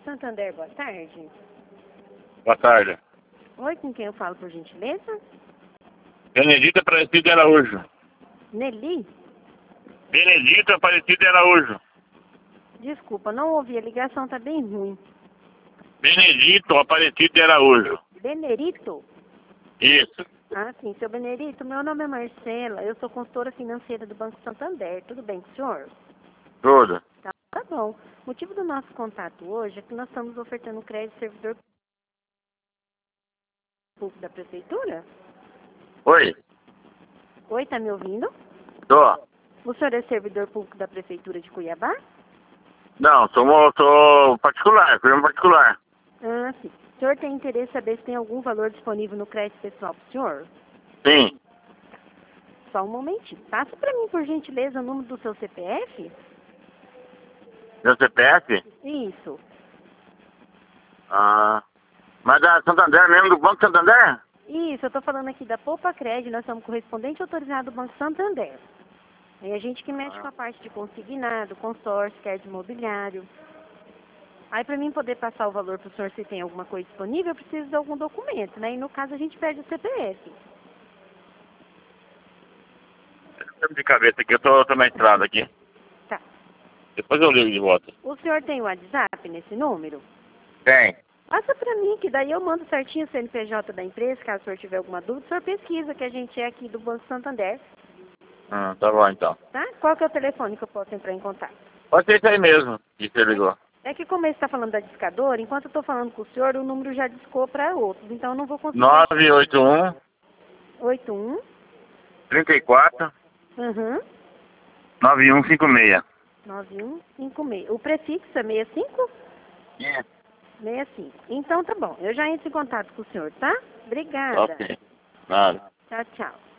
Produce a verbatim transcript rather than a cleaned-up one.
Santander, boa tarde. Boa tarde. Oi, com quem eu falo, por gentileza? Benedita Aparecida de Araújo. Nelly? Benedita Aparecida de Araújo. Desculpa, não ouvi, a ligação tá bem ruim. Benedito Aparecido de Araújo. Benerito? Isso. Ah, sim, seu Benerito, meu nome é Marcela, eu sou consultora financeira do Banco Santander, tudo bem com o senhor? Tudo. Tá, tá bom. O motivo do nosso contato hoje é que nós estamos ofertando crédito servidor público da prefeitura. Oi. Oi, tá me ouvindo? Tô. O senhor é servidor público da prefeitura de Cuiabá? Não, sou, mo- sou particular, firma particular. Ah, sim. O senhor tem interesse em saber se tem algum valor disponível no crédito pessoal para o senhor? Sim. Só um momentinho. Passa para mim, por gentileza, o número do seu C P F? Meu C P F? Isso. Ah. Mas da Santander mesmo, do Banco Santander? Isso, eu estou falando aqui da Poupa Crédito, nós somos correspondente autorizado do Banco Santander. É a gente que mexe Ah. com a parte de consignado, consórcio, crédito imobiliário. Aí, para mim poder passar o valor para o senhor, se tem alguma coisa disponível, eu preciso de algum documento, né? E no caso, a gente pede o C P F. De cabeça aqui, eu tô, tô na estrada aqui. Tá. Depois eu ligo de volta. O senhor tem o WhatsApp nesse número? Tem. Passa para mim, que daí eu mando certinho o C N P J da empresa, caso o senhor tiver alguma dúvida. O senhor pesquisa, que a gente é aqui do Banco Santander, Ah, tá bom então. tá? Qual que é o telefone que eu posso entrar em contato? Pode ser isso aí mesmo, que você ligou. É que como ele está falando da discadora, enquanto eu estou falando com o senhor, o número já discou para outros, então eu não vou conseguir... nove oito um, oito um, trinta e quatro, uhum, nove um cinco seis. nove um cinco seis. O prefixo é sessenta e cinco? É. sessenta e cinco. Então tá bom, eu já entro em contato com o senhor, tá? Obrigada. Ok. Nada. Tchau, tchau.